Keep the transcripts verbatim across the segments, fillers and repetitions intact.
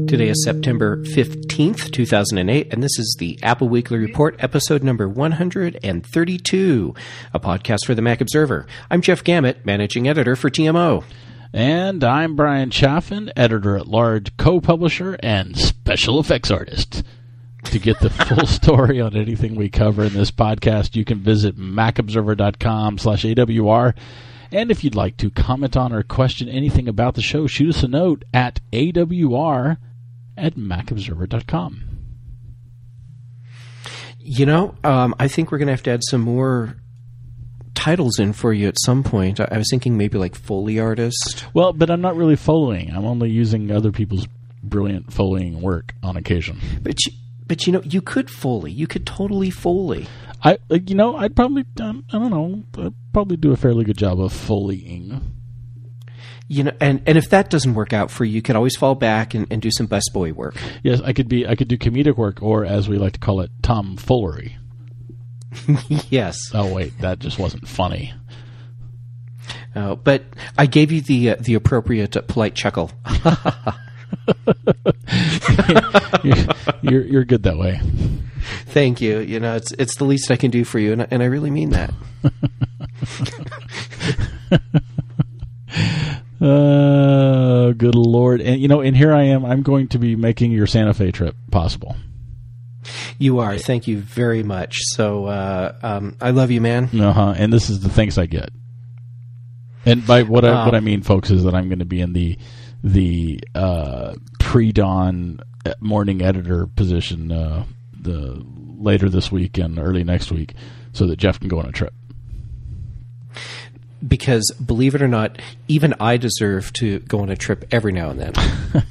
Today is September fifteenth, two thousand eight, and this is the Apple Weekly Report, episode number one hundred thirty-two, a podcast for the Mac Observer. I'm Jeff Gamet, managing editor for T M O. And I'm Brian Chaffin, editor-at-large, co-publisher, and special effects artist. To get the full story on anything we cover in this podcast, you can visit macobserver.com slash AWR. And if you'd like to comment on or question anything about the show, shoot us a note at A W R at macobserver dot com. You know, um, I think we're going to have to add some more titles in for you at some point. I, I was thinking maybe like Foley artist. Well, but I'm not really Foleying. I'm only using other people's brilliant Foleying work on occasion. But you, but you know, you could Foley. You could totally Foley. I, you know, I'd probably, um, I don't know, I'd probably do a fairly good job of Foleying. You know, and, and if that doesn't work out for you, you could always fall back and, and do some busboy work. Yes, I could be, I could do comedic work, or as we like to call it, tomfoolery. Yes. Oh wait, that just wasn't funny. Uh, but I gave you the uh, the appropriate uh, polite chuckle. you're, you're you're good that way. Thank you. You know, it's it's the least I can do for you, and I, and I really mean that. uh, good Lord. And, you know, and here I am. I'm going to be making your Santa Fe trip possible. You are. Thank you very much. So uh, um, I love you, man. Uh-huh. And this is the thanks I get. And by what I, um, what I mean, folks, is that I'm going to be in the the uh, pre-dawn morning editor position uh, the later this week and early next week, so that Jeff can go on a trip. Because, believe it or not, even I deserve to go on a trip every now and then.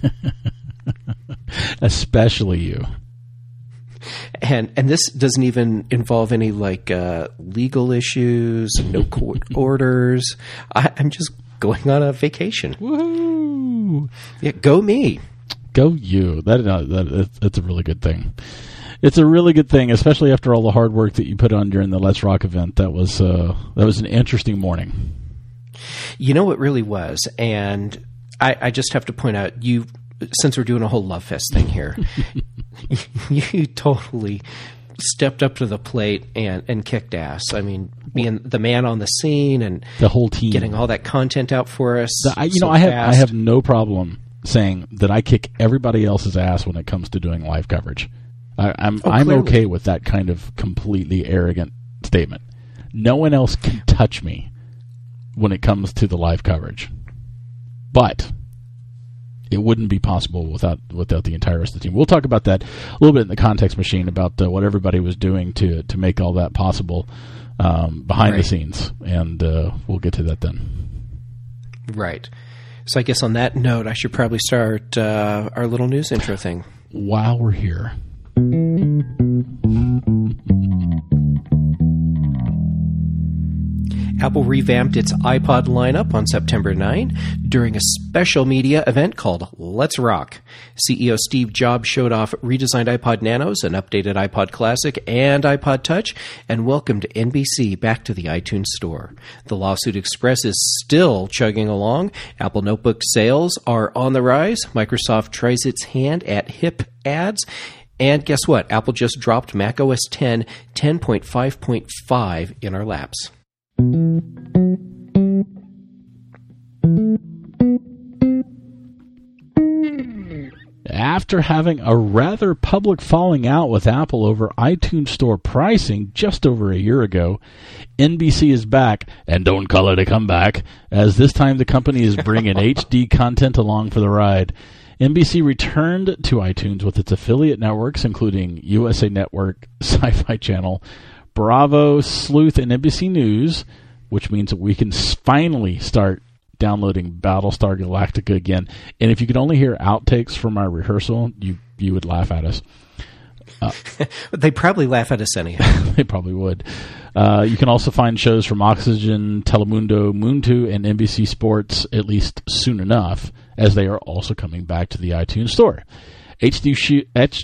Especially you. And and this doesn't even involve any like uh, legal issues, no court orders. I, I'm just going on a vacation. Woohoo! Yeah, go me. Go you. That, uh, that that's a really good thing. It's a really good thing, especially after all the hard work that you put on during the Let's Rock event. That was uh, that was an interesting morning. You know, it really was, and I, I just have to point out, you, since we're doing a whole Love Fest thing here, you totally stepped up to the plate and, and kicked ass. I mean, being the man on the scene and the whole team, getting all that content out for us. The, I, you so know, I have fast. I have no problem saying that I kick everybody else's ass when it comes to doing live coverage. I, I'm oh, I'm clearly. okay with that kind of completely arrogant statement. No one else can touch me when it comes to the live coverage, but it wouldn't be possible without without the entire rest of the team. We'll talk about that a little bit in the context machine about uh, what everybody was doing to to make all that possible um, behind right. the scenes, and uh, we'll get to that then. Right. So I guess on that note, I should probably start uh, our little news intro thing. While we're here. Apple revamped its iPod lineup on September ninth during a special media event called Let's Rock. C E O Steve Jobs showed off redesigned iPod Nanos, an updated iPod Classic, and iPod Touch, and welcomed N B C back to the iTunes Store. The Lawsuit Express is still chugging along. Apple Notebook sales are on the rise. Microsoft tries its hand at hip ads. And guess what? Apple just dropped macOS ten ten point five point five in our laps. After having a rather public falling out with Apple over iTunes Store pricing just over a year ago, N B C is back, and don't call it a comeback, as this time the company is bringing H D content along for the ride. N B C returned to iTunes with its affiliate networks, including U S A Network, Sci-Fi Channel, Bravo, Sleuth, and N B C News, which means that we can finally start downloading Battlestar Galactica again. And if you could only hear outtakes from our rehearsal, you you would laugh at us. Uh, they probably laugh at us anyhow. They probably would. Uh, you can also find shows from Oxygen, Telemundo, Moon two, and N B C Sports, at least soon enough, as they are also coming back to the iTunes Store. H D sh- H-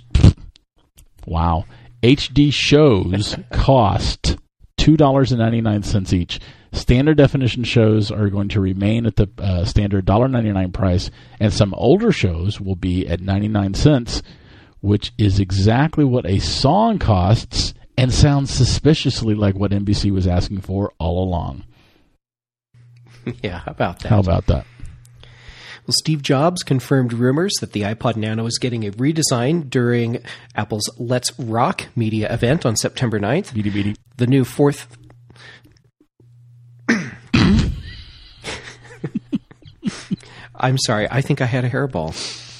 wow. H D shows cost two dollars and ninety-nine cents each. Standard definition shows are going to remain at the uh, standard one dollar ninety-nine price, and some older shows will be at ninety-nine cents, which is exactly what a song costs and sounds suspiciously like what N B C was asking for all along. Yeah, how about that? How about that? Well, Steve Jobs confirmed rumors that the iPod Nano is getting a redesign during Apple's Let's Rock media event on September ninth. Beady beady. The new fourth... I'm sorry. I think I had a hairball.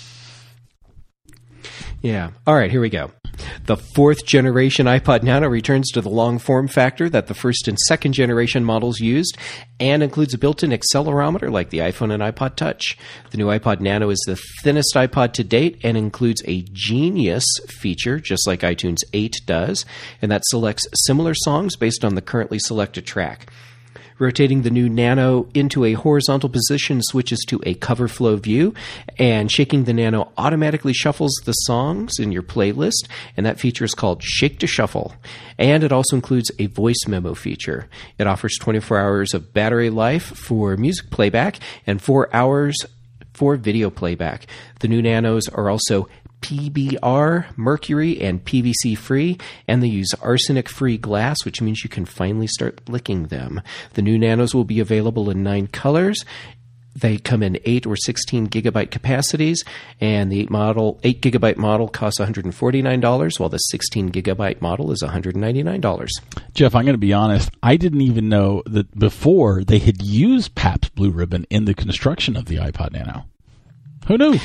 Yeah. All right, here we go. The fourth generation iPod Nano returns to the long form factor that the first and second generation models used and includes a built-in accelerometer like the iPhone and iPod Touch. The new iPod Nano is the thinnest iPod to date and includes a Genius feature, just like iTunes eight does, and that selects similar songs based on the currently selected track. Rotating the new Nano into a horizontal position switches to a cover flow view, and shaking the Nano automatically shuffles the songs in your playlist, and that feature is called Shake to Shuffle. And it also includes a voice memo feature. It offers twenty-four hours of battery life for music playback and four hours for video playback. The new Nanos are also P B R, mercury, and P V C free, and they use arsenic-free glass, which means you can finally start licking them. The new Nanos will be available in nine colors. They come in eight or sixteen gigabyte capacities, and the eight model, eight gigabyte model costs one hundred forty-nine dollars, while the sixteen gigabyte model is one hundred ninety-nine dollars. Jeff, I'm going to be honest. I didn't even know that before they had used Pabst Blue Ribbon in the construction of the iPod Nano. Who knew?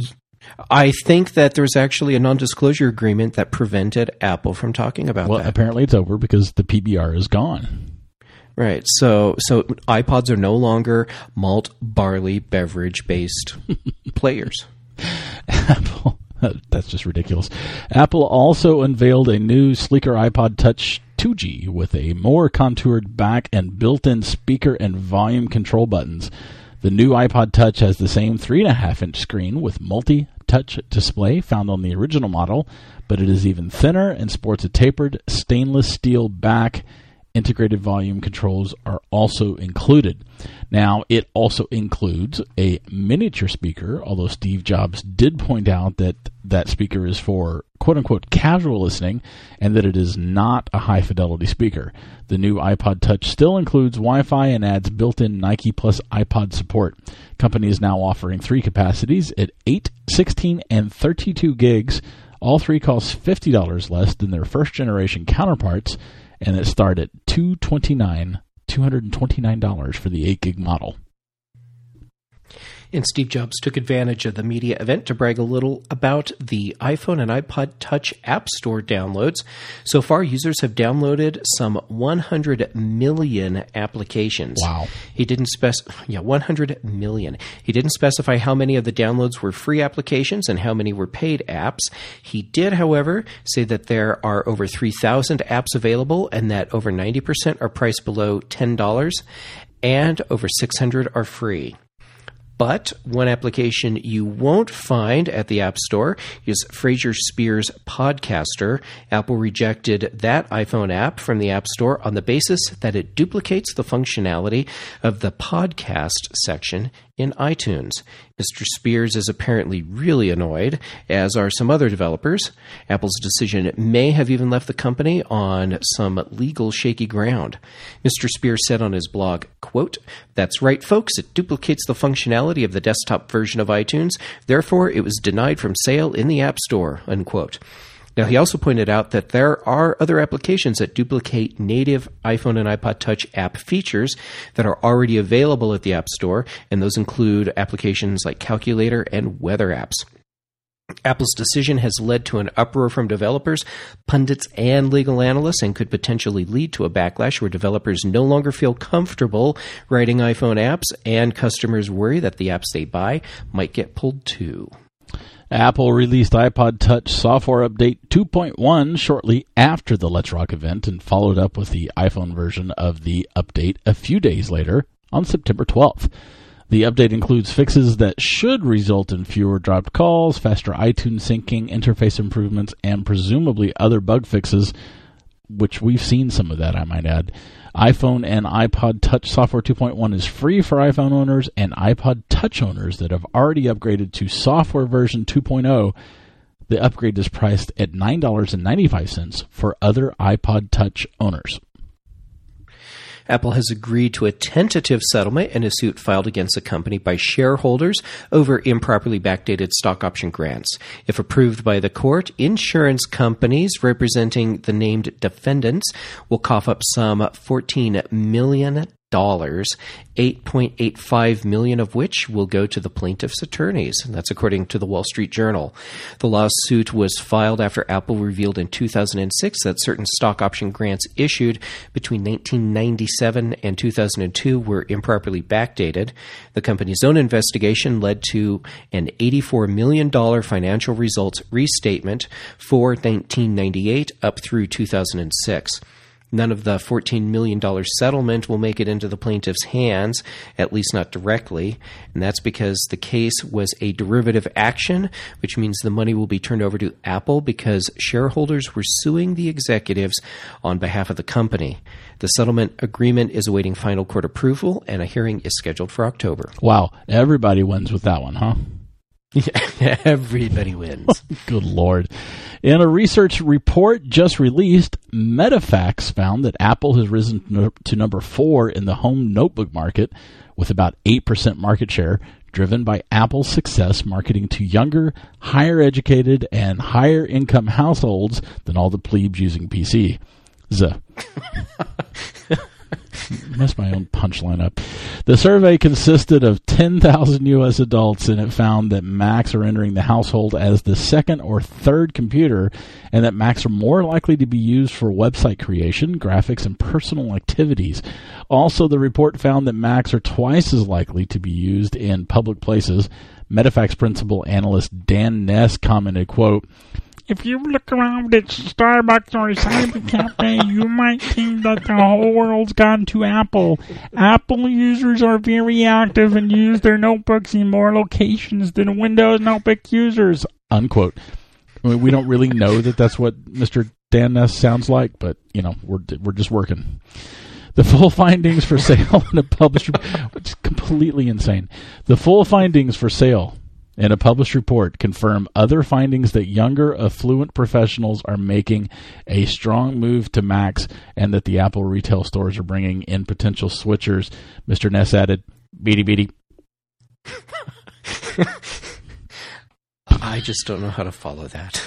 I think that there's actually a non-disclosure agreement that prevented Apple from talking about well, that. Well, apparently it's over because the P B R is gone. Right. So so iPods are no longer malt, barley, beverage-based players. Apple, that's just ridiculous. Apple also unveiled a new, sleeker iPod Touch two G with a more contoured back and built-in speaker and volume control buttons. The new iPod Touch has the same three point five inch screen with multi-touch display found on the original model, but it is even thinner and sports a tapered stainless steel back. Integrated volume controls are also included. Now, it also includes a miniature speaker, although Steve Jobs did point out that that speaker is for quote-unquote casual listening and that it is not a high-fidelity speaker. The new iPod Touch still includes Wi-Fi and adds built-in Nike Plus iPod support. Company is now offering three capacities at eight, sixteen, and thirty-two gigs. All three cost fifty dollars less than their first-generation counterparts, and it start at two hundred twenty-nine dollars two hundred twenty-nine dollars for the eight gig model. And Steve Jobs took advantage of the media event to brag a little about the iPhone and iPod Touch App Store downloads. So far, users have downloaded some one hundred million applications. Wow. He didn't spec- yeah, one hundred million. He didn't specify how many of the downloads were free applications and how many were paid apps. He did, however, say that there are over three thousand apps available and that over ninety percent are priced below ten dollars and over six hundred are free. But one application you won't find at the App Store is Fraser Spears Podcaster. Apple rejected that iPhone app from the App Store on the basis that it duplicates the functionality of the podcast section in iTunes. Mister Spears is apparently really annoyed, as are some other developers. Apple's decision may have even left the company on some legal shaky ground. Mister Spears said on his blog, quote, "That's right, folks, it duplicates the functionality of the desktop version of iTunes. Therefore, it was denied from sale in the App Store," unquote. Now, he also pointed out that there are other applications that duplicate native iPhone and iPod Touch app features that are already available at the App Store, and those include applications like Calculator and weather apps. Apple's decision has led to an uproar from developers, pundits, and legal analysts, and could potentially lead to a backlash where developers no longer feel comfortable writing iPhone apps, and customers worry that the apps they buy might get pulled too. Apple released iPod Touch software update two point one shortly after the Let's Rock event and followed up with the iPhone version of the update a few days later on September twelfth. The update includes fixes that should result in fewer dropped calls, faster iTunes syncing, interface improvements, and presumably other bug fixes, which we've seen some of that, I might add. iPhone and iPod Touch Software two point one is free for iPhone owners and iPod Touch owners that have already upgraded to software version two point oh. The upgrade is priced at nine dollars and ninety-five cents for other iPod Touch owners. Apple has agreed to a tentative settlement in a suit filed against the company by shareholders over improperly backdated stock option grants. If approved by the court, insurance companies representing the named defendants will cough up some fourteen million dollars, eight point eight five million dollars of which will go to the plaintiff's attorneys. And that's according to the Wall Street Journal. The lawsuit was filed after Apple revealed in two thousand six that certain stock option grants issued between nineteen ninety-seven and two thousand two were improperly backdated. The company's own investigation led to an eighty-four million dollars financial results restatement for nineteen ninety-eight up through two thousand six. None of the fourteen million dollars settlement will make it into the plaintiff's hands, at least not directly, and that's because the case was a derivative action, which means the money will be turned over to Apple because shareholders were suing the executives on behalf of the company. The settlement agreement is awaiting final court approval, and a hearing is scheduled for October. Wow, everybody wins with that one, huh? Yeah, everybody wins. Good Lord. In a research report just released, MetaFacts found that Apple has risen to number four in the home notebook market with about eight percent market share, driven by Apple's success marketing to younger, higher educated, and higher income households than all the plebes using P C. Z. Messed my own punchline up. The survey consisted of ten thousand U S adults, and it found that Macs are entering the household as the second or third computer, and that Macs are more likely to be used for website creation, graphics, and personal activities. Also, the report found that Macs are twice as likely to be used in public places. MetaFacts principal analyst Dan Ness commented, quote, "If you look around at Starbucks or a cyber cafe, you might think that the whole world's gone to Apple. Apple users are very active and use their notebooks in more locations than Windows notebook users." Unquote. I mean, we don't really know that that's what Mister Dan Ness sounds like, but, you know, we're we're just working. The full findings for sale in a published report, which is completely insane. The full findings for sale in a published report confirm other findings that younger, affluent professionals are making a strong move to Macs and that the Apple retail stores are bringing in potential switchers. Mister Ness added, beady beady. I just don't know how to follow that.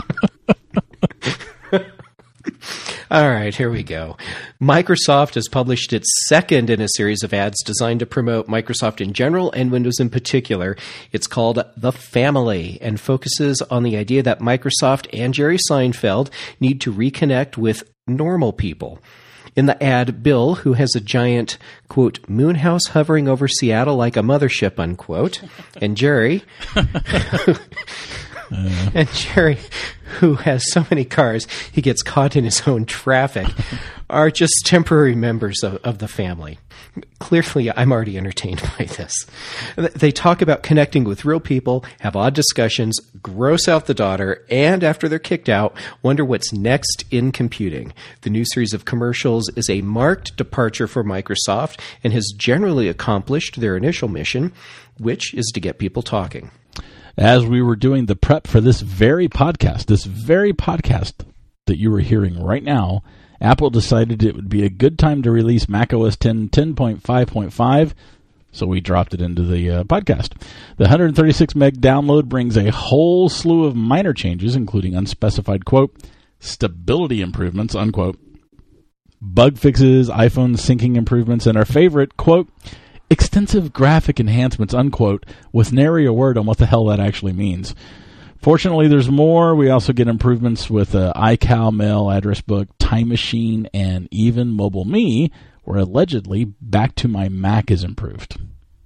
All right, here we go. Microsoft has published its second in a series of ads designed to promote Microsoft in general and Windows in particular. It's called The Family and focuses on the idea that Microsoft and Jerry Seinfeld need to reconnect with normal people. In the ad, Bill, who has a giant, quote, moon house hovering over Seattle like a mothership, unquote, and Jerry... Uh. And Jerry, who has so many cars, he gets caught in his own traffic, are just temporary members of, of the family. Clearly, I'm already entertained by this. They talk about connecting with real people, have odd discussions, gross out the daughter, and after they're kicked out, wonder what's next in computing. The new series of commercials is a marked departure for Microsoft and has generally accomplished their initial mission, which is to get people talking. As we were doing the prep for this very podcast, this very podcast that you were hearing right now, Apple decided it would be a good time to release macOS ten ten point five point five, so we dropped it into the uh, podcast. The one hundred thirty-six meg download brings a whole slew of minor changes, including unspecified, quote, stability improvements, unquote, bug fixes, iPhone syncing improvements, and our favorite, quote, extensive graphic enhancements, unquote, with nary a word on what the hell that actually means. Fortunately, there's more. We also get improvements with uh, iCal Mail, Address Book, Time Machine, and even Mobile Me, where allegedly Back to My Mac is improved.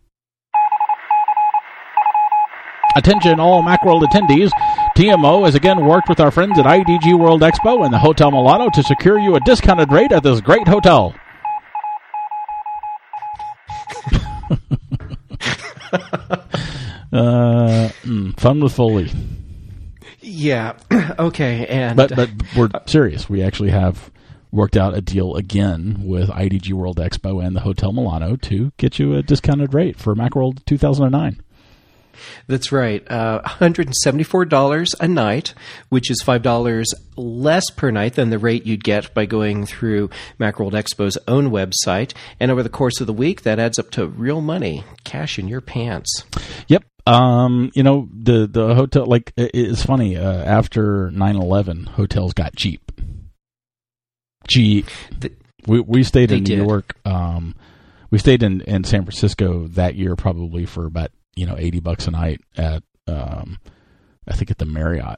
Attention all Macworld attendees. T M O has again worked with our friends at I D G World Expo and the Hotel Milano to secure you a discounted rate at this great hotel. uh, mm, fun with Foley. Yeah. Okay. And but but we're serious. We actually have worked out a deal again with I D G World Expo and the Hotel Milano to get you a discounted rate for Macworld two thousand nine. That's right. Uh, one hundred seventy-four dollars a night, which is five dollars less per night than the rate you'd get by going through Macworld Expo's own website. And over the course of the week, that adds up to real money, cash in your pants. Yep. Um, you know, the, the hotel, like, it's funny. Uh, after nine eleven, hotels got cheap. Cheap. The, we, we stayed in New did. York. Um, we stayed in, in San Francisco that year probably for about, you know, eighty bucks a night at, um, I think at the Marriott.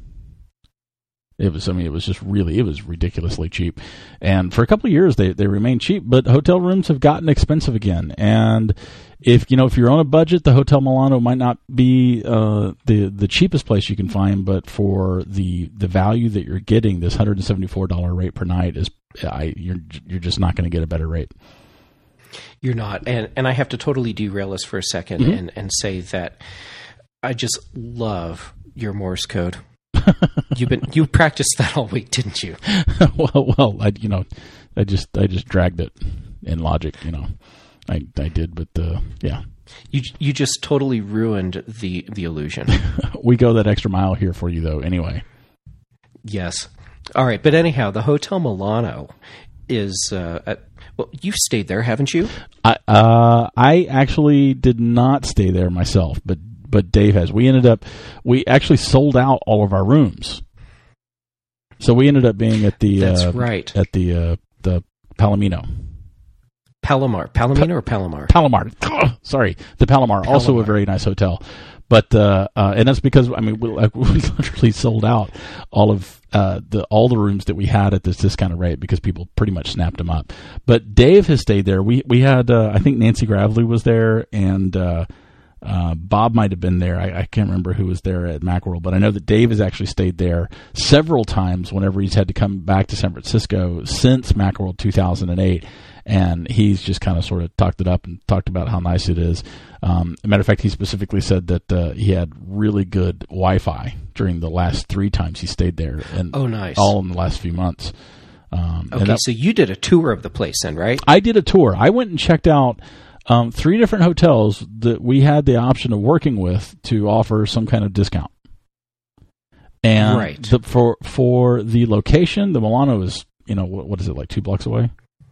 It was, I mean, it was just really, it was ridiculously cheap. And for a couple of years, they, they remained cheap, but hotel rooms have gotten expensive again. And if, you know, if you're on a budget, the Hotel Milano might not be, uh, the, the cheapest place you can find, but for the, the value that you're getting, this one hundred seventy-four dollars rate per night is, I, you're, you're just not going to get a better rate. You're not. And, and I have to totally derail us for a second mm-hmm. and, and say that I just love your Morse code. You've been you practiced that all week, didn't you? well, well, I you know, I just I just dragged it in logic, you know. I I did, but uh, yeah. You you just totally ruined the the illusion. We go that extra mile here for you, though. Anyway. Yes. All right, but anyhow, the Hotel Milano is uh, at, well, you've stayed there, haven't you? I uh, I actually did not stay there myself, but. But Dave has. We ended up, we actually sold out all of our rooms. So we ended up being at the, That's uh, right. at the, uh, the Palomino. Palomar. Palomino pa- or Palomar? Palomar. Sorry. The Palomar, Palomar, also a very nice hotel. But, uh, uh, and that's because, I mean, we, like, we literally sold out all of, uh, the, all the rooms that we had at this discounted rate because people pretty much snapped them up. But Dave has stayed there. We, we had, uh, I think Nancy Gravely was there and, uh, Uh, Bob might have been there. I, I can't remember who was there at Macworld, but I know that Dave has actually stayed there several times whenever he's had to come back to San Francisco since Macworld two thousand eight, and he's just kind of sort of talked it up and talked about how nice it is. Um, as a matter of fact, he specifically said that uh, he had really good Wi-Fi during the last three times he stayed there, and oh, nice. all in the last few months. Um, okay, that, so you did a tour of the place then, right? I did a tour. I went and checked out Um, three different hotels that we had the option of working with to offer some kind of discount. And right. the, for for the location, the Milano is, you know, what, what is it, like two blocks away?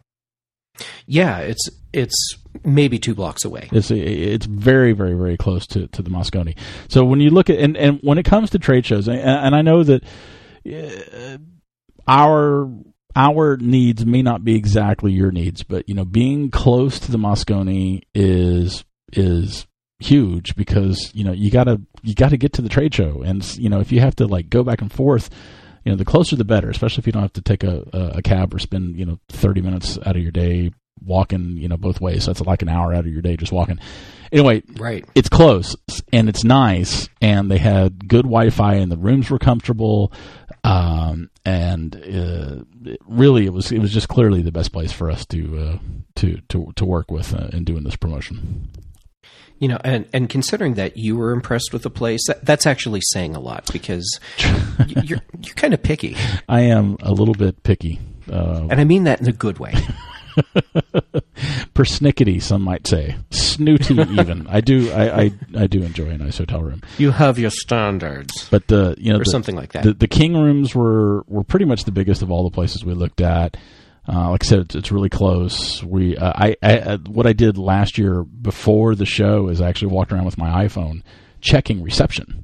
Yeah, it's it's maybe two blocks away. It's it's very, very, very close to, to the Moscone. So when you look at, and, and when it comes to trade shows, and, and I know that uh, our... Our needs may not be exactly your needs, but you know, being close to the Moscone is is huge because you know you gotta you gotta get to the trade show, and you know if you have to like go back and forth, you know the closer the better. Especially if you don't have to take a, a, a cab or spend you know thirty minutes out of your day walking you know both ways. So that's like an hour out of your day just walking. Anyway, right. It's close and it's nice, and they had good Wi-Fi, and the rooms were comfortable. Um, and uh, it really, it was it was just clearly the best place for us to uh, to to to work with uh, in doing this promotion. You know, and, and considering that you were impressed with the place, that, that's actually saying a lot because you're you're kind of picky. I am a little bit picky, uh, and I mean that in a good way. Persnickety, some might say, snooty even. I do, I, I, I do enjoy a nice hotel room. You have your standards, but uh, you know, or the, something like that. The, the King rooms were were pretty much the biggest of all the places we looked at. Uh, like I said, it's, it's really close. We, uh, I, I, what I did last year before the show is I actually walked around with my iPhone checking reception.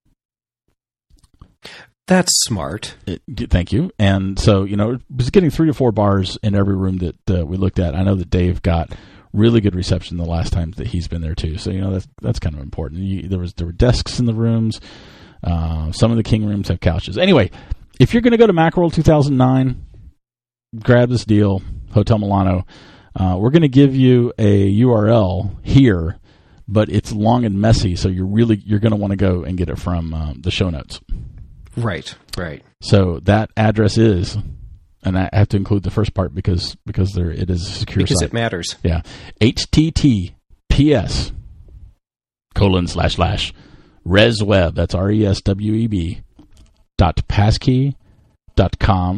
That's smart. It, thank you. And so, you know, it was getting three to four bars in every room that uh, we looked at. I know that Dave got really good reception the last time that he's been there too. So, you know, that's that's kind of important. You, there was there were desks in the rooms. Uh, some of the King rooms have couches. Anyway, if you're going to go to Macworld two thousand nine, grab this deal, Hotel Milano. Uh, we're going to give you a U R L here, but it's long and messy, so you're really you're going to want to go and get it from uh, the show notes. Right, right. So that address is, and I have to include the first part because because there it is a secure because site. It matters. Yeah, H T T P S colon slash slash resweb. That's R E S W E B dot passkey dot com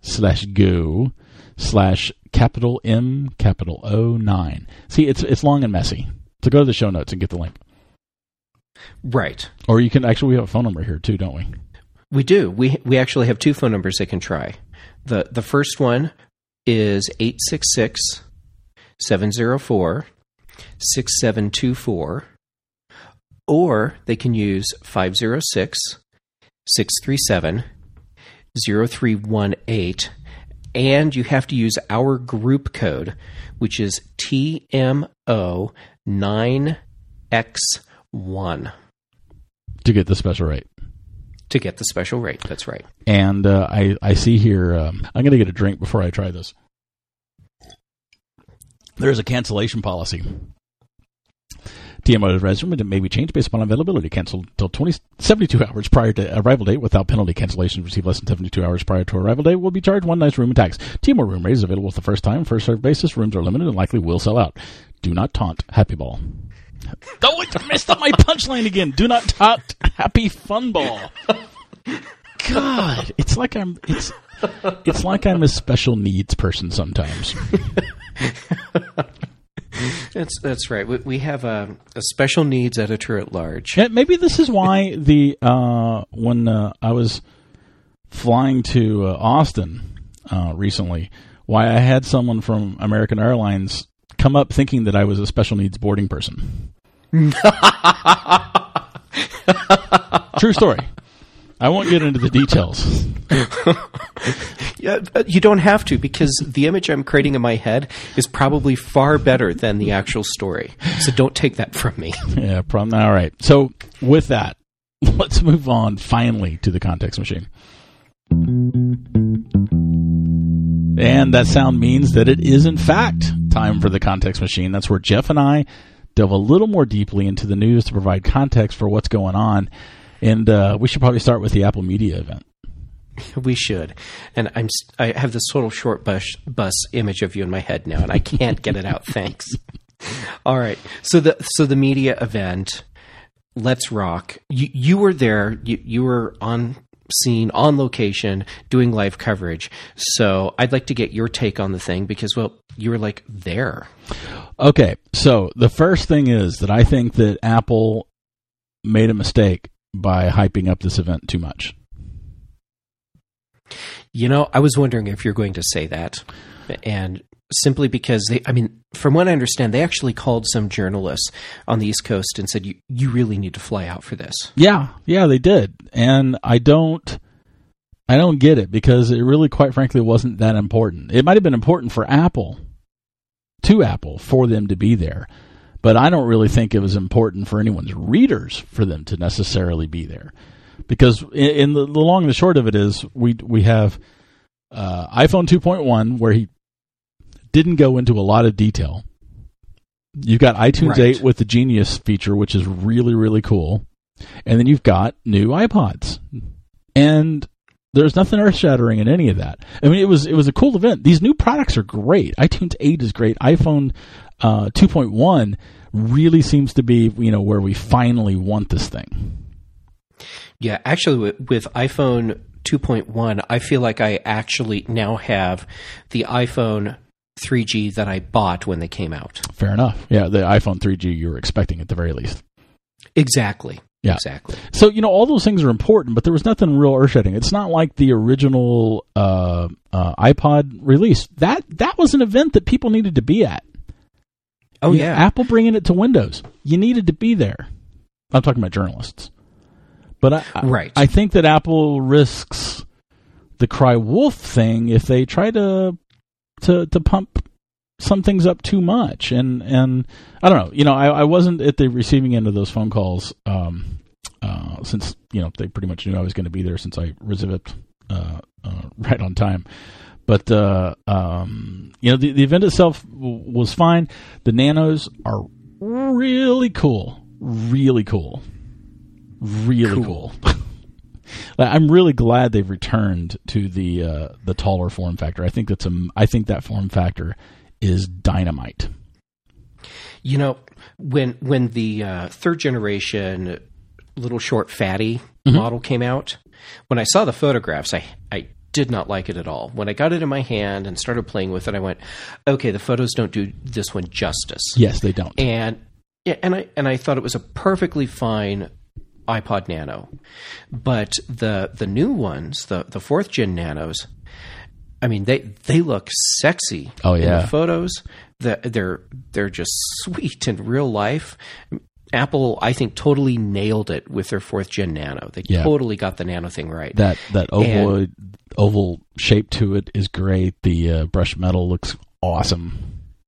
slash go slash capital M capital O nine. See, it's it's long and messy. So go to the show notes and get the link. Right. Or you can actually, we have a phone number here too, don't we? We do. We we actually have two phone numbers they can try. The the first one is eight six six, seven zero four, six seven two four, or they can use five zero six, six three seven, zero three one eight, and you have to use our group code, which is T M O nine X one. To get the special rate. To get the special rate, that's right. And uh, I, I see here, um, I'm going to get a drink before I try this. There's a cancellation policy. T M O resume may be changed based upon availability. Canceled until twenty, seventy-two hours prior to arrival date without penalty. Cancellations received less than seventy-two hours prior to arrival date will be charged one night's room and tax. T M O room rate is available for the first time. First served basis. Rooms are limited and likely will sell out. Do not taunt. Happy Ball. Oh, I messed up my punchline again. Do not taunt. Happy Fun Ball. God, it's like I'm. It's it's like I'm a special needs person sometimes. That's that's right. We, we have a, a special needs editor at large. Yeah, maybe this is why the uh, when uh, I was flying to uh, Austin uh, recently, why I had someone from American Airlines come up thinking that I was a special needs boarding person. True story. I won't get into the details. Yeah, you don't have to, because the image I'm creating in my head is probably far better than the actual story. So don't take that from me. Yeah, problem. All right. So with that, let's move on finally to the context machine. And that sound means that it is, in fact, time for the context machine. That's where Jeff and I delve a little more deeply into the news to provide context for what's going on. And uh, we should probably start with the Apple Media event. We should. And I'm I have this total short bus, bus image of you in my head now, and I can't get it out. Thanks. All right. So the so the media event, Let's Rock. You, you were there. You, you were on scene, on location, doing live coverage. So I'd like to get your take on the thing because, well, you were like there. Okay. So the first thing is that I think that Apple made a mistake by hyping up this event too much. You know, I was wondering if you're going to say that. And simply because, they, I mean, from what I understand, they actually called some journalists on the East Coast and said, you, you really need to fly out for this. Yeah, yeah, they did. And I don't, I don't get it because it really, quite frankly, wasn't that important. It might have been important for Apple, to Apple, for them to be there. But I don't really think it was important for anyone's readers for them to necessarily be there. Because in, in the, the long and the short of it is, we we have uh, iPhone two point one, where he didn't go into a lot of detail. You've got iTunes right. eight with the Genius feature, which is really, really cool. And then you've got new iPods. And there's nothing earth-shattering in any of that. I mean, it was it was a cool event. These new products are great. iTunes eight is great. iPhone uh, two point one really seems to be, you know, where we finally want this thing. Yeah, actually, with, with iPhone two point one, I feel like I actually now have the iPhone three G that I bought when they came out. Fair enough. Yeah, the iPhone three G you were expecting at the very least. Exactly. Yeah. Exactly. So, you know, all those things are important, but there was nothing real earth-shattering. It's not like the original uh, uh, iPod release. That that was an event that people needed to be at. Oh, you yeah. know, Apple bringing it to Windows. You needed to be there. I'm talking about journalists. But I, right. I, I think that Apple risks the cry wolf thing if they try to to to pump some things up too much. And, and I don't know. You know, I, I wasn't at the receiving end of those phone calls um, uh, since, you know, they pretty much knew I was going to be there since I reserved uh, uh, right on time. But, uh, um, you know, the, the event itself w- was fine. The Nanos are really cool. Really cool. Really cool. cool. I'm really glad they've returned to the uh, the taller form factor. I think that's a, I think that form factor is dynamite. You know, when when the uh, third generation little short fatty mm-hmm. model came out, when I saw the photographs, I, I did not like it at all. When I got it in my hand and started playing with it, I went, okay, the photos don't do this one justice. Yes, they don't. And yeah, and I and I thought it was a perfectly fine iPod Nano. But the the new ones, the, the fourth gen Nanos, I mean, they, they look sexy. Oh, yeah. In the photos. The, they're they're just sweet in real life. Apple, I think, totally nailed it with their fourth gen Nano. They yeah. totally got the Nano thing right. That that oval and, oval shape to it is great. The uh, brushed metal looks awesome.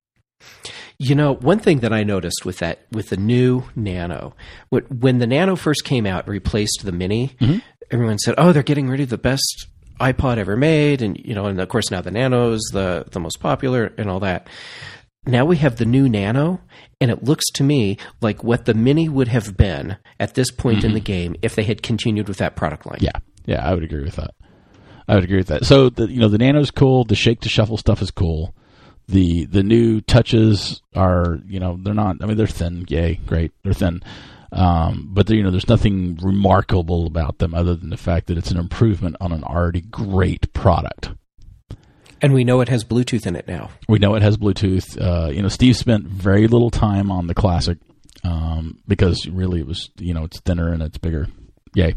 You know, one thing that I noticed with that with the new Nano, when the Nano first came out and replaced the Mini, mm-hmm. everyone said, "Oh, they're getting rid of the best iPod ever made," and you know, and of course now the Nano's the the most popular and all that. Now we have the new Nano, and it looks to me like what the Mini would have been at this point mm-hmm. in the game if they had continued with that product line. Yeah, yeah, I would agree with that. I would agree with that. So, the, you know, the Nano's cool. The shake to shuffle stuff is cool. The the new touches are, you know, they're not. I mean, they're thin. Yay, great, they're thin. Um, but you know, there's nothing remarkable about them other than the fact that it's an improvement on an already great product. And we know it has Bluetooth in it now. We know it has Bluetooth. Uh, you know, Steve spent very little time on the Classic um, because really it was, you know, it's thinner and it's bigger. Yay.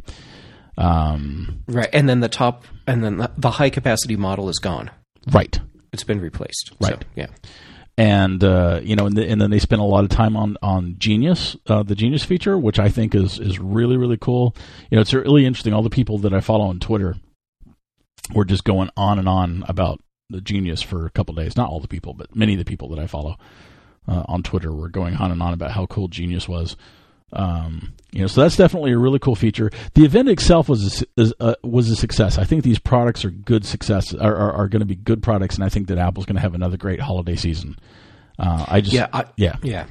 Um, right. And then the top, and then the, the high capacity model is gone. Right. It's been replaced. Right. So, yeah. And, uh, you know, and, the, and then they spent a lot of time on, on Genius, uh, the Genius feature, which I think is, is really, really cool. You know, it's really interesting. All the people that I follow on Twitter were just going on and on about the Genius for a couple of days. Not all the people, but many of the people that I follow uh, on Twitter were going on and on about how cool Genius was. Um, you know, so that's definitely a really cool feature. The event itself was a, is, uh, was a success. I think these products are good success, are, are, are going to be good products, and I think that Apple's going to have another great holiday season. Uh, I just, yeah, I, yeah, yeah,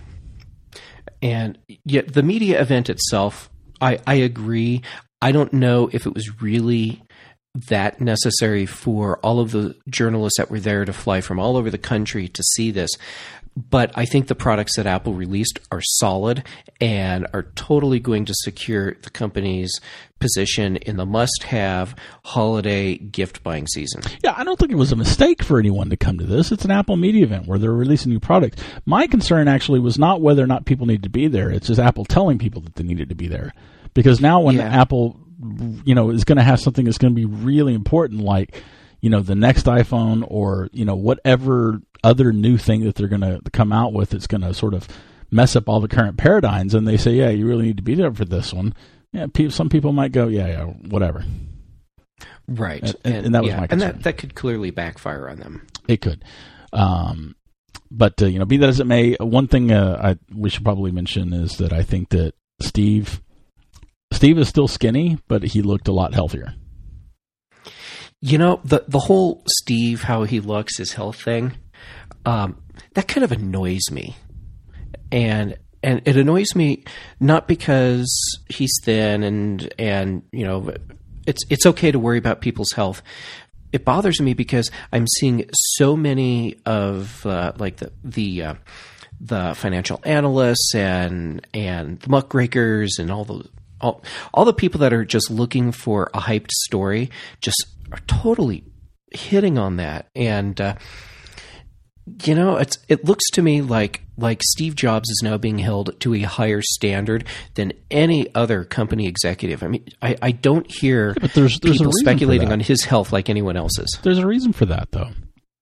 and yet the media event itself, I, I agree. I don't know if it was really that necessary for all of the journalists that were there to fly from all over the country to see this. But I think the products that Apple released are solid and are totally going to secure the company's position in the must-have holiday gift-buying season. Yeah, I don't think it was a mistake for anyone to come to this. It's an Apple media event where they're releasing new products. My concern actually was not whether or not people need to be there. It's just Apple telling people that they needed to be there. Because now when yeah. Apple, you know, is going to have something that's going to be really important, like, you know, the next iPhone or, you know, whatever other new thing that they're going to come out with that's going to sort of mess up all the current paradigms, and they say, yeah, you really need to be there for this one. Yeah, pe- some people might go, yeah, yeah, whatever. Right. And, and, and that was yeah, my concern. And that, that could clearly backfire on them. It could. Um, but, uh, you know, be that as it may, one thing uh, I we should probably mention is that I think that Steve, Steve is still skinny, but he looked a lot healthier. You know, the the whole Steve, how he looks, his health thing, um, that kind of annoys me. And and it annoys me not because he's thin and, and you know, it's it's okay to worry about people's health. It bothers me because I'm seeing so many of uh, like the the uh, the financial analysts and and the muckrakers and all the all all the people that are just looking for a hyped story just are totally hitting on that. And uh, you know, it's it looks to me like like Steve Jobs is now being held to a higher standard than any other company executive. I mean, I, I don't hear yeah, but there's, there's people speculating on his health like anyone else's. There's a reason for that, though.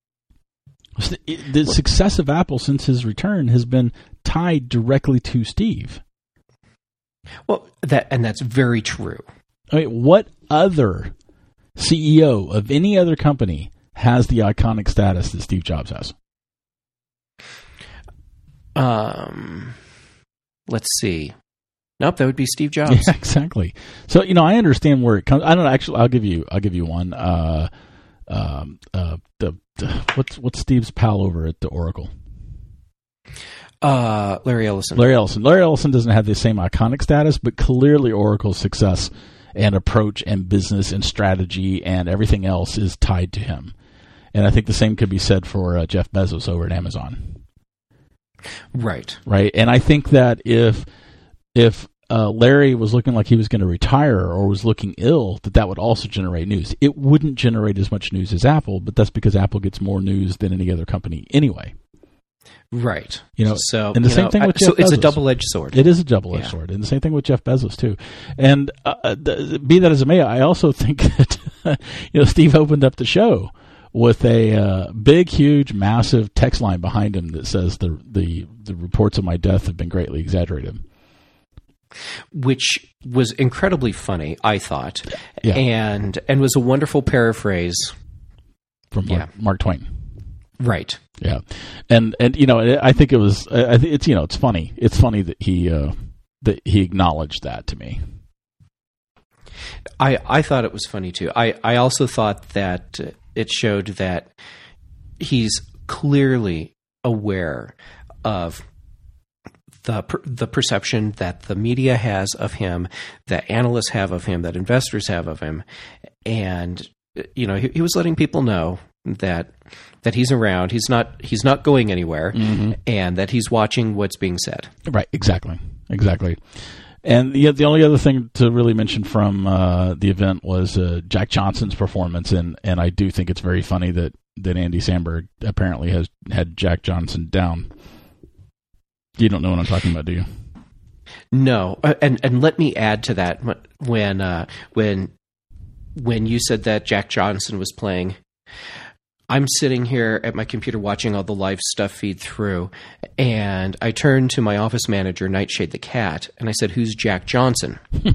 The success of Apple since his return has been tied directly to Steve. Well, that and that's very true. I mean, what other C E O of any other company has the iconic status that Steve Jobs has? Um, let's see. Nope, that would be Steve Jobs. Yeah, exactly. So, you know, I understand where it comes. I don't know. Actually, I'll give you. I'll give you one. Uh, um, uh, the, the what's what's Steve's pal over at the Oracle? Uh, Larry Ellison. Larry Ellison. Larry Ellison doesn't have the same iconic status, but clearly Oracle's success and approach and business and strategy and everything else is tied to him. And I think the same could be said for uh, Jeff Bezos over at Amazon. Right. Right. And I think that if if uh, Larry was looking like he was going to retire or was looking ill, that that would also generate news. It wouldn't generate as much news as Apple, but that's because Apple gets more news than any other company anyway. Right. You know, so and the you same know, thing with I, Jeff so it's Bezos. a double-edged sword. It is a double-edged yeah. sword, and the same thing with Jeff Bezos too. And uh, the, be that as it may, I also think that you know Steve opened up the show with a uh, big, huge, massive text line behind him that says the the the reports of my death have been greatly exaggerated, which was incredibly funny, I thought, yeah. and and was a wonderful paraphrase from Mark, yeah. Mark Twain. Right. Yeah, and and you know I think it was I think it's you know it's funny it's funny that he uh, that he acknowledged that to me. I I thought it was funny too. I I also thought that it showed that he's clearly aware of the the perception that the media has of him, that analysts have of him, that investors have of him, and you know he, he was letting people know that that he's around, he's not he's not going anywhere, mm-hmm. and that he's watching what's being said. Right, exactly, exactly. And the the only other thing to really mention from uh, the event was uh, Jack Johnson's performance, and, and I do think it's very funny that, that Andy Samberg apparently has had Jack Johnson down. You don't know what I'm talking about, do you? No, uh, and and let me add to that when uh, when when you said that Jack Johnson was playing. I'm sitting here at my computer watching all the live stuff feed through, and I turned to my office manager, Nightshade the cat, and I said, "Who's Jack Johnson?" No,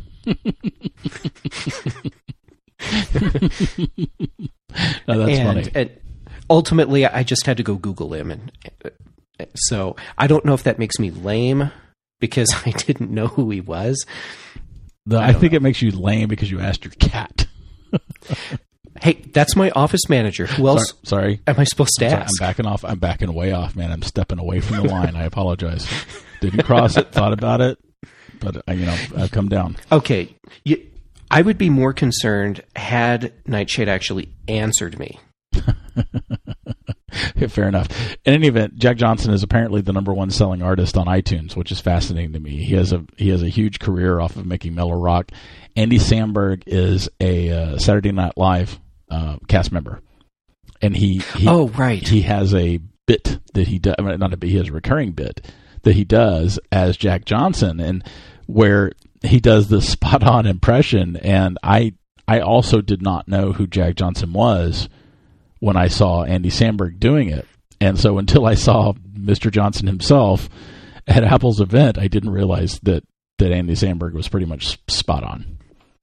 that's and, funny. And ultimately, I just had to go Google him, and so I don't know if that makes me lame because I didn't know who he was. The, I, I think know. It makes you lame because you asked your cat. Hey, that's my office manager. Who else sorry, sorry. am I supposed to I'm ask? Sorry, I'm backing off. I'm backing way off, man. I'm stepping away from the line. I apologize. Didn't cross it, thought about it, but, you know, I've come down. Okay. You, I would be more concerned had Nightshade actually answered me. Fair enough. In any event, Jack Johnson is apparently the number one selling artist on iTunes, which is fascinating to me. He has a he has a huge career off of making mellow rock. Andy Samberg is a uh, Saturday Night Live uh, cast member, and he, he oh right he has a bit that he does. I mean, not a bit. He has a recurring bit that he does as Jack Johnson, and where he does the spot on impression. And I I also did not know who Jack Johnson was when I saw Andy Samberg doing it. And so until I saw Mister Johnson himself at Apple's event, I didn't realize that, that Andy Samberg was pretty much spot on.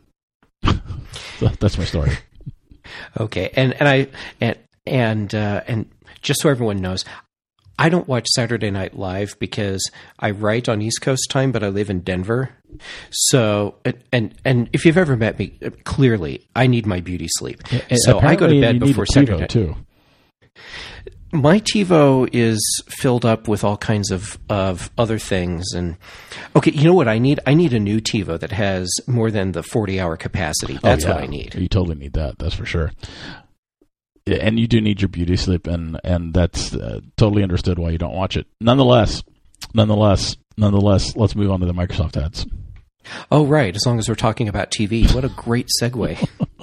So that's my story. Okay. And, and I, and, and, uh, and just so everyone knows, I don't watch Saturday Night Live because I write on East Coast time, but I live in Denver. So, and and if you've ever met me, clearly I need my beauty sleep. And so I go to bed you before need a Saturday TiVo too. My TiVo is filled up with all kinds of, of other things. And okay, you know what I need? I need a new TiVo that has more than the forty hour capacity. That's oh, yeah. what I need. You totally need that. That's for sure. And you do need your beauty sleep, and, and that's uh, totally understood why you don't watch it. Nonetheless, nonetheless, nonetheless, let's move on to the Microsoft ads. Oh, right. As long as we're talking about T V. What a great segue.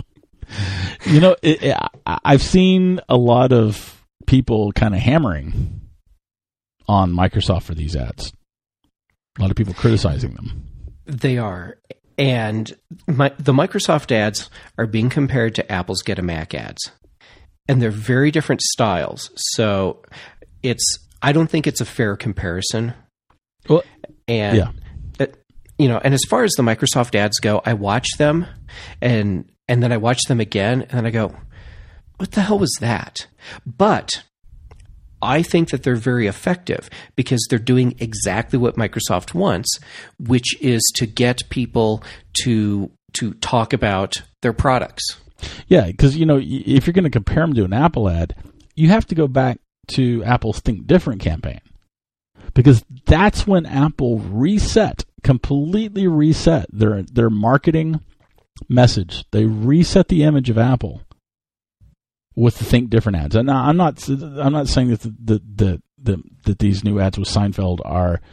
You know, it, it, I've seen a lot of people kind of hammering on Microsoft for these ads. A lot of people criticizing them. They are. And my, the Microsoft ads are being compared to Apple's Get a Mac ads. And they're very different styles. So it's, I don't think it's a fair comparison. Well, and, yeah. it, you know, and as far as the Microsoft ads go, I watch them and, and then I watch them again and then I go, what the hell was that? But I think that they're very effective because they're doing exactly what Microsoft wants, which is to get people to, to talk about their products. Yeah, because, you know, if you're going to compare them to an Apple ad, you have to go back to Apple's Think Different campaign. Because that's when Apple reset, completely reset their their marketing message. They reset the image of Apple with the Think Different ads. And I'm not I'm not saying that the, the, the, the, that these new ads with Seinfeld are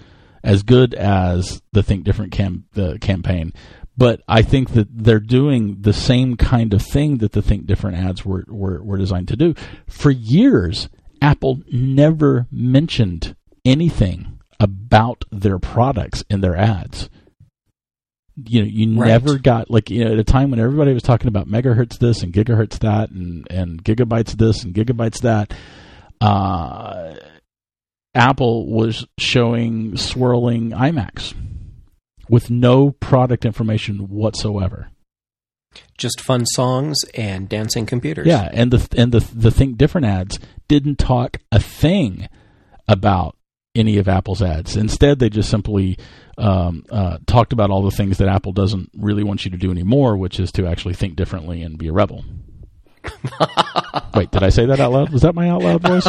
as good as the Think Different cam- the campaign. But I think that they're doing the same kind of thing that the Think Different ads were, were, were designed to do. For years, Apple never mentioned anything about their products in their ads. You know, you Right. never got, like, you know, at a time when everybody was talking about megahertz this and gigahertz that and, and gigabytes this and gigabytes that, uh, Apple was showing swirling iMacs with no product information whatsoever. Just fun songs and dancing computers. Yeah, and the and the the Think Different ads didn't talk a thing about any of Apple's ads. Instead, they just simply um, uh, talked about all the things that Apple doesn't really want you to do anymore, which is to actually think differently and be a rebel. Wait, did I say that out loud? Was that my out loud voice?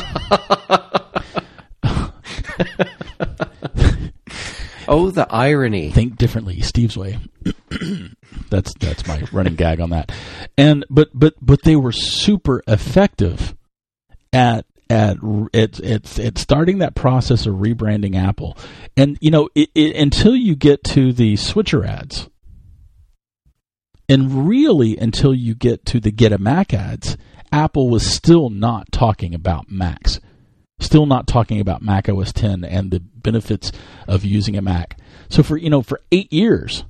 Oh, the irony. Think differently, Steve's way. that's that's my running gag on that. And but but but they were super effective at at at at, at starting that process of rebranding Apple. And you know, it, it, until you get to the switcher ads, and really until you get to the Get a Mac ads, Apple was still not talking about Macs. Still not talking about Mac O S ten and the benefits of using a Mac. So for you know for eight years,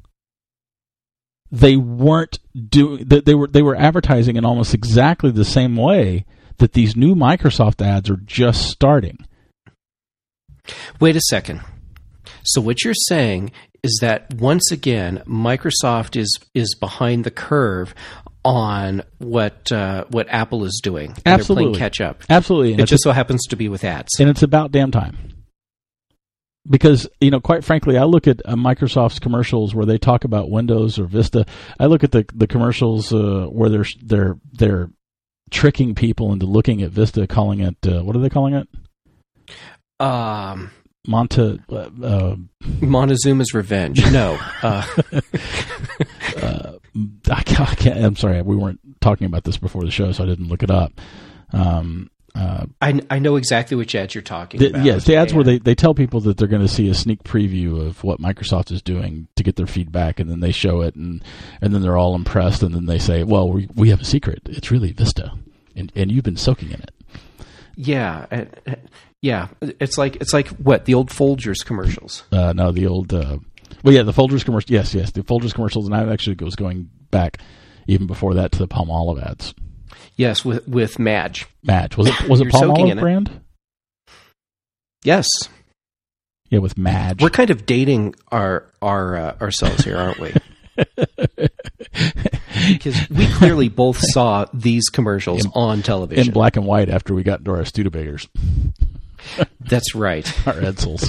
they weren't doing. They were they were advertising in almost exactly the same way that these new Microsoft ads are just starting. Wait a second. So what you're saying is that once again, Microsoft is is behind the curve on what uh, what Apple is doing. And Absolutely, they're playing catch up. Absolutely, and it just so happens to be with ads, and it's about damn time. Because you know, quite frankly, I look at uh, Microsoft's commercials where they talk about Windows or Vista. I look at the the commercials uh, where they're they're they're tricking people into looking at Vista, calling it uh, what are they calling it? Um. Monta, uh, uh, Montezuma's Revenge. No. Uh. uh, I can't, I can't, I'm sorry, we weren't talking about this before the show, so I didn't look it up. Um, uh, I, I know exactly which ads you're talking the, about. Yes, the ads and where they, they tell people that they're going to see a sneak preview of what Microsoft is doing to get their feedback, and then they show it, and, and then they're all impressed, and then they say, well, we, we have a secret. It's really Vista, and, and you've been soaking in it. Yeah. Uh, yeah. It's like, it's like what? The old Folgers commercials. Uh, no, the old... Uh, Well, yeah, the Folgers commercials. Yes, yes, the Folgers commercials, and I actually was going back even before that to the Palmolive ads. Yes, with with Madge. Madge was it? Was it Palmolive brand? It. Yes. Yeah, with Madge. We're kind of dating our our uh, ourselves here, aren't we? Because we clearly both saw these commercials in, on television in black and white after we got into our Studebagers. That's right. Our Edsels.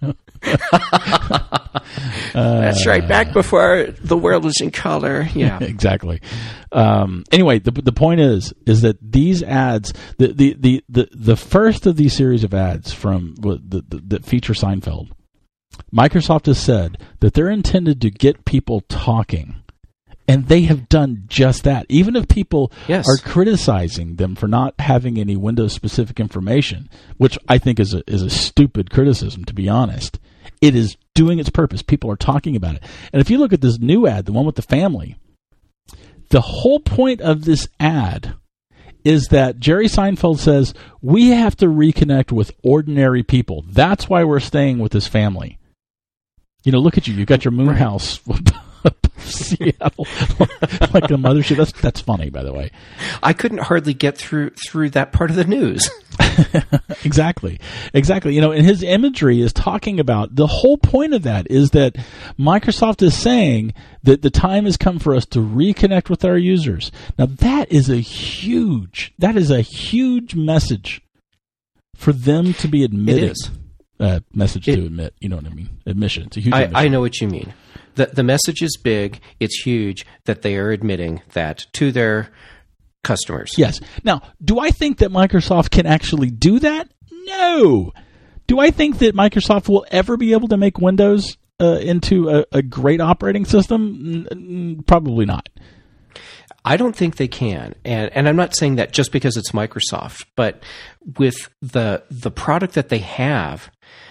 That's right. Back before the world was in color. Yeah, exactly. Um, anyway, the the point is is that these ads, the the the the, the first of these series of ads from the, the, that feature Seinfeld, Microsoft has said that they're intended to get people talking. And they have done just that. Even if people yes. are criticizing them for not having any Windows-specific information, which I think is a, is a stupid criticism, to be honest, it is doing its purpose. People are talking about it. And if you look at this new ad, the one with the family, the whole point of this ad is that Jerry Seinfeld says, we have to reconnect with ordinary people. That's why we're staying with this family. You know, look at you. You've got your moon right. house... Seattle, like a mothership. That's that's funny, by the way. I couldn't hardly get through through that part of the news. exactly, exactly. You know, and his imagery is talking about the whole point of that is that Microsoft is saying that the time has come for us to reconnect with our users. Now, that is a huge that is a huge message for them to be admitting. It is. Uh, message it, to admit. You know what I mean? Admission. It's a huge. I, I know what you mean. The, the message is big, it's huge, that they are admitting that to their customers. Yes. Now, do I think that Microsoft can actually do that? No. Do I think that Microsoft will ever be able to make Windows uh, into a, a great operating system? N- probably not. I don't think they can. And and I'm not saying that just because it's Microsoft, but with the the product that they have,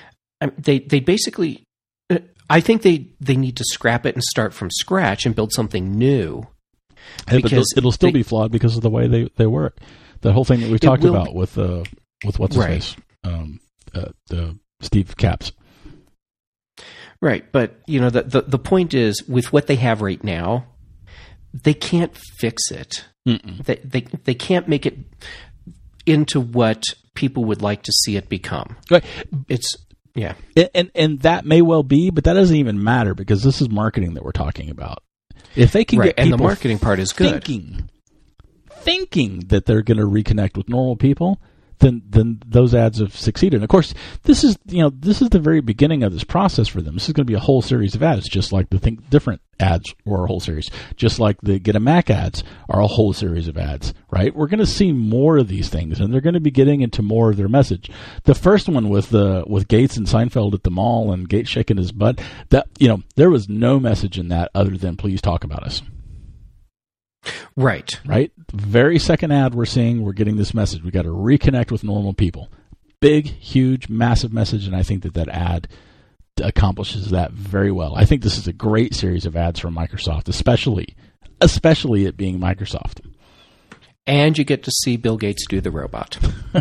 I mean, they they basically, I think they, they need to scrap it and start from scratch and build something new. Hey, but it'll, it'll still they, be flawed because of the way they, they work. The whole thing that we talked about be, with uh, with what's his right. face, um, uh, the Steve Capps. Right, but you know the, the the point is with what they have right now, they can't fix it. Mm-mm. They they they can't make it into what people would like to see it become. Right. It's yeah, and, and and that may well be, but that doesn't even matter because this is marketing that we're talking about. If they can right, get people and the marketing part is good, thinking, thinking that they're going to reconnect with normal people, then then those ads have succeeded. And of course, this is you know this is the very beginning of this process for them. This is going to be a whole series of ads, just like the Think Different ads were a whole series, just like the Get a Mac ads are a whole series of ads. Right? We're going to see more of these things, and they're going to be getting into more of their message. The first one with the uh, with Gates and Seinfeld at the mall, and Gates shaking his butt. That you know there was no message in that other than please talk about us. Right. Right? Very second ad we're seeing, we're getting this message. We got to reconnect with normal people. Big, huge, massive message, and I think that that ad accomplishes that very well. I think this is a great series of ads from Microsoft, especially, especially it being Microsoft. And you get to see Bill Gates do the robot.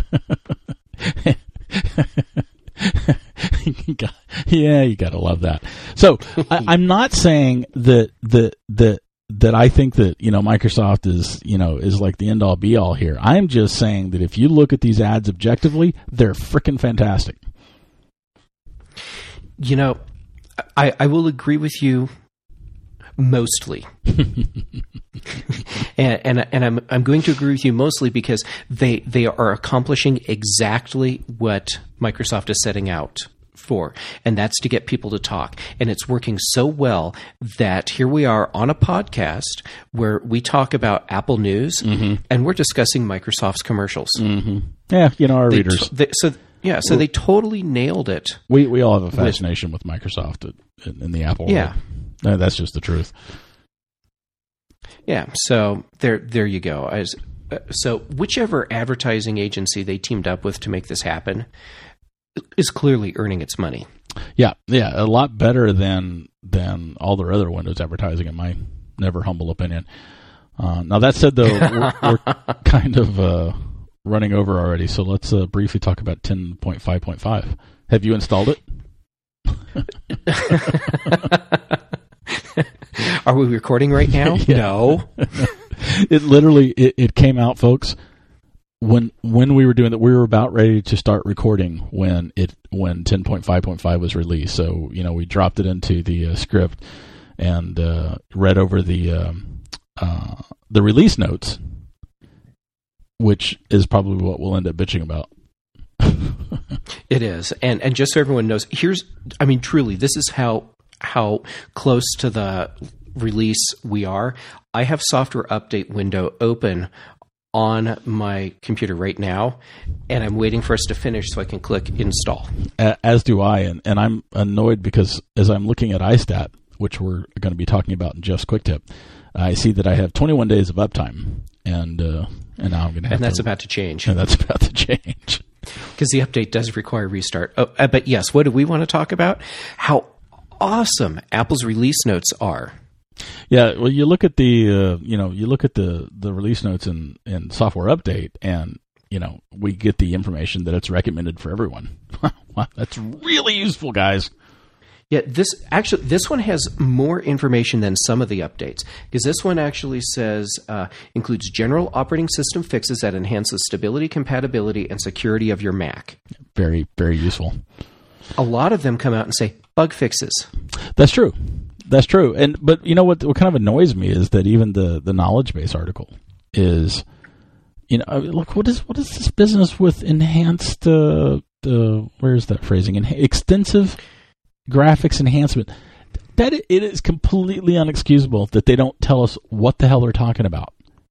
Yeah, you got to love that. So I, I'm not saying that that that that I think that you know Microsoft is you know is like the end all be all here. I'm just saying that if you look at these ads objectively, they're freaking fantastic. You know, I, I will agree with you mostly, and and and I'm I'm going to agree with you mostly because they they are accomplishing exactly what Microsoft is setting out for, and that's to get people to talk. And it's working so well that here we are on a podcast where we talk about Apple news, mm-hmm. and we're discussing Microsoft's commercials. Mm-hmm. Yeah, you know our they readers. T- they, so yeah, so they totally nailed it. We we all have a fascination with, with Microsoft in, in the Apple world. Yeah. No, that's just the truth. Yeah, so there, there you go. As uh, so, whichever advertising agency they teamed up with to make this happen is clearly earning its money. Yeah, yeah, a lot better than than all their other Windows advertising, in my never humble opinion. Uh, now that said, though, we're, we're kind of uh, running over already, so let's uh, briefly talk about ten point five point five. Have you installed it? Are we recording right now? Yeah. No. It literally it, it came out, folks. When when we were doing that, we were about ready to start recording when it when ten point five point five was released. So you know we dropped it into the uh, script and uh, read over the um, uh, the release notes, which is probably what we'll end up bitching about. It is, and and just so everyone knows, here's I mean, truly, this is how. how close to the release we are. I have software update window open on my computer right now, and I'm waiting for us to finish so I can click install. As do I, and, and I'm annoyed because as I'm looking at iStat, which we're going to be talking about in Jeff's Quick Tip, I see that I have twenty-one days of uptime, and uh, and now I'm going to have and that's to, about to change. And that's about to change because the update does require restart. Oh, uh, but yes, what do we want to talk about? How awesome Apple's release notes are. Yeah, well, you look at the uh, you know you look at the, the release notes in, in software update, and you know we get the information that it's recommended for everyone. Wow, that's really useful, guys. Yeah, this actually this one has more information than some of the updates because this one actually says uh, includes general operating system fixes that enhance the stability, compatibility, and security of your Mac. Very, very useful. A lot of them come out and say bug fixes. That's true. That's true. And but you know what? What kind of annoys me is that even the, the knowledge base article is, you know, look what is what is this business with enhanced? Uh, uh, where is that phrasing? En- extensive graphics enhancement. That it is completely unexcusable that they don't tell us what the hell they're talking about.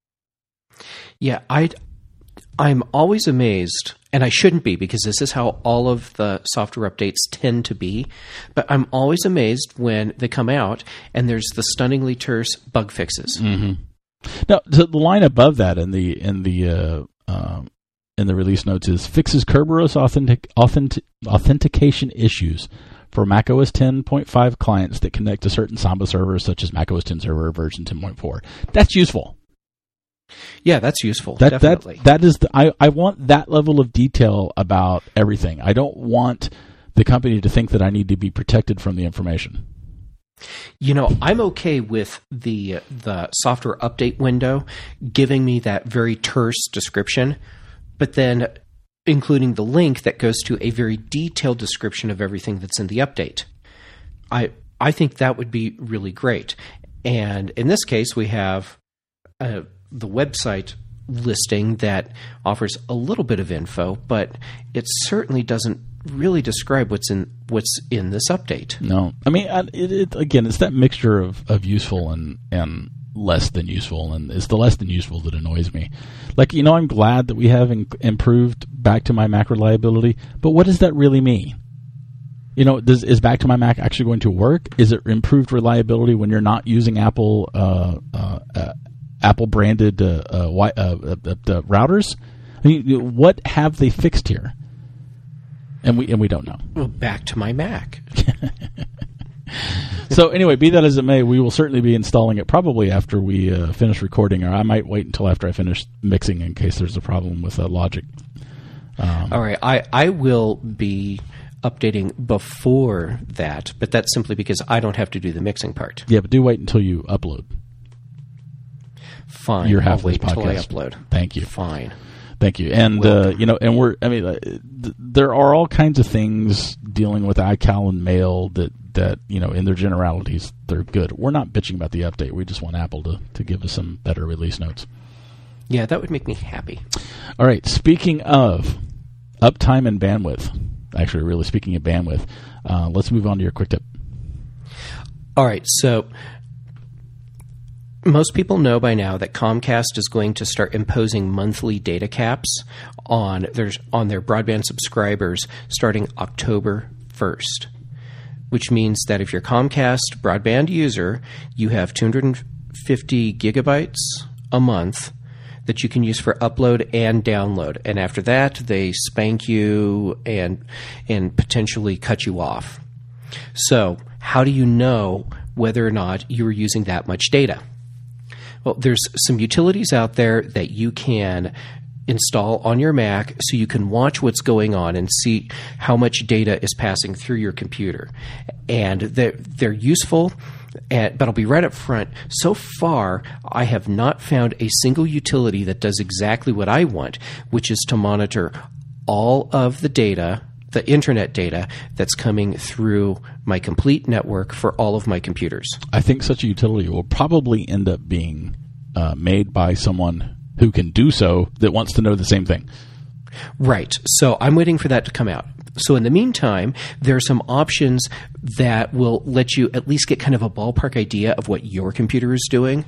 Yeah, I. I'm always amazed, and I shouldn't be because this is how all of the software updates tend to be, but I'm always amazed when they come out and there's the stunningly terse bug fixes. Mm-hmm. Now, the line above that in the in the uh, uh, in the release notes is fixes Kerberos authentic, authentic, authentication issues for macOS ten point five clients that connect to certain Samba servers, such as macOS ten server version ten point four. That's useful. Yeah, that's useful. That, definitely. That, that is the, I, I want that level of detail about everything. I don't want the company to think that I need to be protected from the information. You know, I'm okay with the the software update window giving me that very terse description, but then including the link that goes to a very detailed description of everything that's in the update. I I think that would be really great. And in this case, we have uh, the website listing that offers a little bit of info, but it certainly doesn't really describe what's in what's in this update. No, I mean, it, it, again, it's that mixture of, of useful and and less than useful, and it's the less than useful that annoys me. Like, you know, I'm glad that we have in, improved Back to My Mac reliability, but what does that really mean? You know, does, is Back to My Mac actually going to work? Is it improved reliability when you're not using Apple uh, uh, uh, Apple branded uh, uh, uh, uh, uh, routers? I mean, what have they fixed here? And we and we don't know. Well, Back to My Mac. So anyway, be that as it may, we will certainly be installing it probably after we uh, finish recording, or I might wait until after I finish mixing in case there's a problem with uh, Logic. Um, All right, I, I will be updating before that, but that's simply because I don't have to do the mixing part. Yeah, but do wait until you upload. Fine. You're half I'll wait this until I podcast. upload. Thank you. Fine. Thank you. And, uh, you know, and we're, I mean, uh, th- there are all kinds of things dealing with iCal and Mail that, that, you know, in their generalities, they're good. We're not bitching about the update. We just want Apple to, to give us some better release notes. Yeah, that would make me happy. All right. Speaking of uptime and bandwidth, actually, really speaking of bandwidth, uh, let's move on to your quick tip. All right. So most people know by now that Comcast is going to start imposing monthly data caps on their, on their broadband subscribers starting October first, which means that if you're a Comcast broadband user, you have two hundred fifty gigabytes a month that you can use for upload and download. And after that, they spank you and and potentially cut you off. So how do you know whether or not you are using that much data? Well, there's some utilities out there that you can install on your Mac so you can watch what's going on and see how much data is passing through your computer. And they're, they're useful, and, but I'll be right up front. So far, I have not found a single utility that does exactly what I want, which is to monitor all of the data, the internet data that's coming through my complete network for all of my computers. I think such a utility will probably end up being uh, made by someone who can do so that wants to know the same thing. Right. So I'm waiting for that to come out. So in the meantime, there are some options that will let you at least get kind of a ballpark idea of what your computer is doing,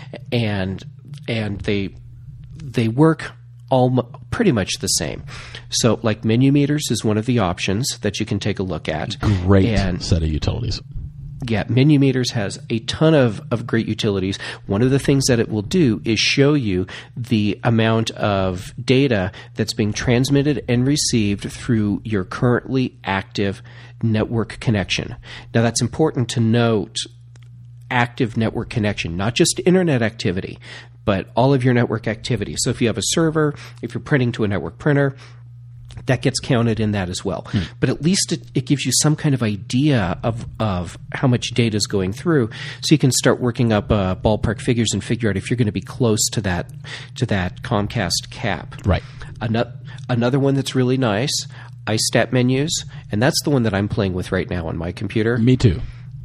and and they they work all pretty much the same. So like menu meters is one of the options that you can take a look at. Great and, set of utilities. Yeah, menu meters has a ton of, of great utilities. One of the things that it will do is show you the amount of data that's being transmitted and received through your currently active network connection. Now that's important to note, active network connection, not just internet activity, but all of your network activity. So if you have a server, if you're printing to a network printer, that gets counted in that as well. Hmm. But at least it, it gives you some kind of idea of, of how much data is going through, so you can start working up uh, ballpark figures and figure out if you're going to be close to that to that Comcast cap. Right. Another, another one that's really nice, iStat menus, and that's the one that I'm playing with right now on my computer. Me too.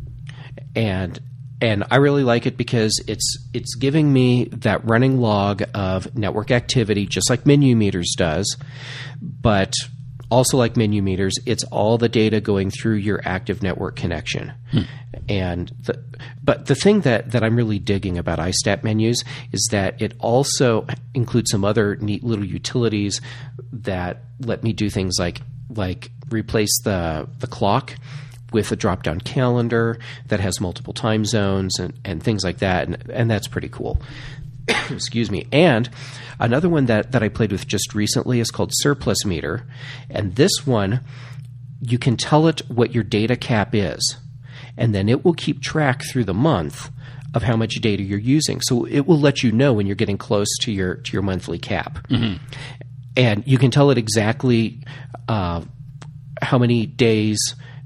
And And I really like it because it's it's giving me that running log of network activity, just like menu meters does, but also like menu meters, it's all the data going through your active network connection. Hmm. And the, but the thing that, that I'm really digging about iStat menus is that it also includes some other neat little utilities that let me do things like like replace the the clock with a drop-down calendar that has multiple time zones and, and things like that, and, and that's pretty cool. Excuse me. And another one that, that I played with just recently is called Surplus Meter. And this one, you can tell it what your data cap is. And then it will keep track through the month of how much data you're using. So it will let you know when you're getting close to your to your monthly cap. Mm-hmm. And you can tell it exactly uh, how many days,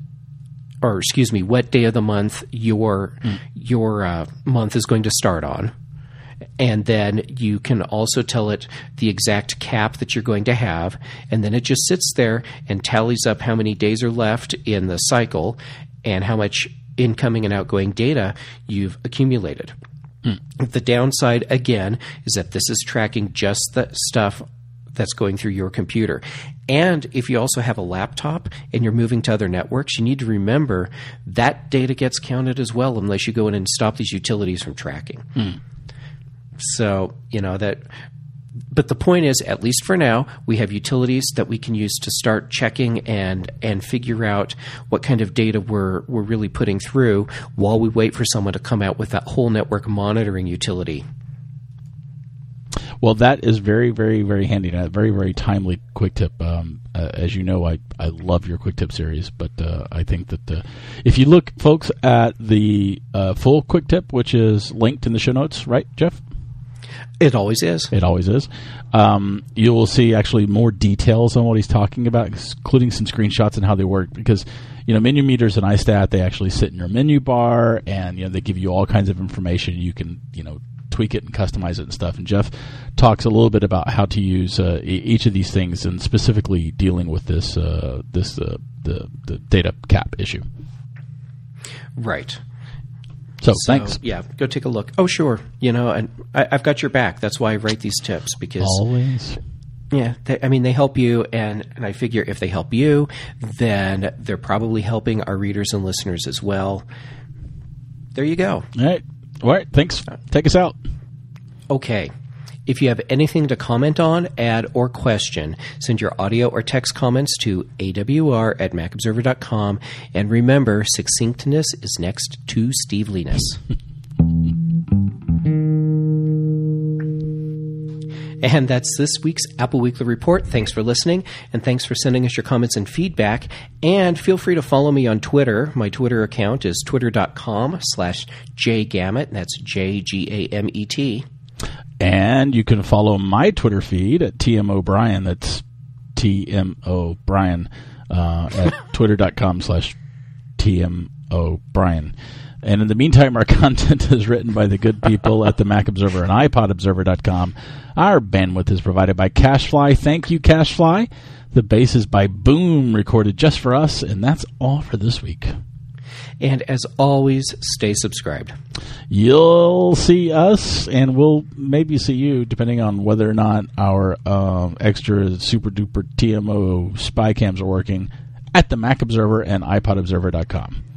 or excuse me, what day of the month your mm. your uh, month is going to start on. And then you can also tell it the exact cap that you're going to have. And then it just sits there and tallies up how many days are left in the cycle and how much incoming and outgoing data you've accumulated. Mm. The downside, again, is that this is tracking just the stuff that's going through your computer. And if you also have a laptop and you're moving to other networks, you need to remember that data gets counted as well unless you go in and stop these utilities from tracking. Mm. So, you know, that, but the point is, at least for now, we have utilities that we can use to start checking and and figure out what kind of data we're we're really putting through while we wait for someone to come out with that whole network monitoring utility. Well, that is very, very, very handy and a very, very timely quick tip. Um, uh, as you know, I, I love your quick tip series, but uh, I think that uh, if you look, folks, at the uh, full quick tip, which is linked in the show notes, right, Jeff? It always is. It always is. Um, you will see actually more details on what he's talking about, including some screenshots and how they work. Because, you know, menu meters and iStat, they actually sit in your menu bar, and, you know, they give you all kinds of information. You can, you know, tweak it and customize it and stuff. And Jeff talks a little bit about how to use uh, e- each of these things, and specifically dealing with this uh, this uh, the the data cap issue. Right. So, so thanks. Yeah, go take a look. Oh, sure. You know, and I, I've got your back. That's why I write these tips, because always. Yeah, they, I mean, they help you, and, and I figure if they help you, then they're probably helping our readers and listeners as well. There you go. All right. All right. Thanks. Take us out. Okay. If you have anything to comment on, add, or question, send your audio or text comments to A W R at mac observer dot com. And remember, succinctness is next to Steveliness. And that's this week's Apple Weekly Report. Thanks for listening, and thanks for sending us your comments and feedback. And feel free to follow me on Twitter. My Twitter account is twitter.com slash jgammet. That's J G A M E T. And you can follow my Twitter feed at T M O Brian. That's T M O Brian uh, at twitter.com slash T M O Brian. And in the meantime, our content is written by the good people at the Mac Observer and iPod Observer dot com. Our bandwidth is provided by CashFly. Thank you, CashFly. The bass is by Boom, recorded just for us. And that's all for this week. And as always, stay subscribed. You'll see us, and we'll maybe see you, depending on whether or not our um, extra super-duper T M O spy cams are working, at the Mac Observer and iPod Observer dot com.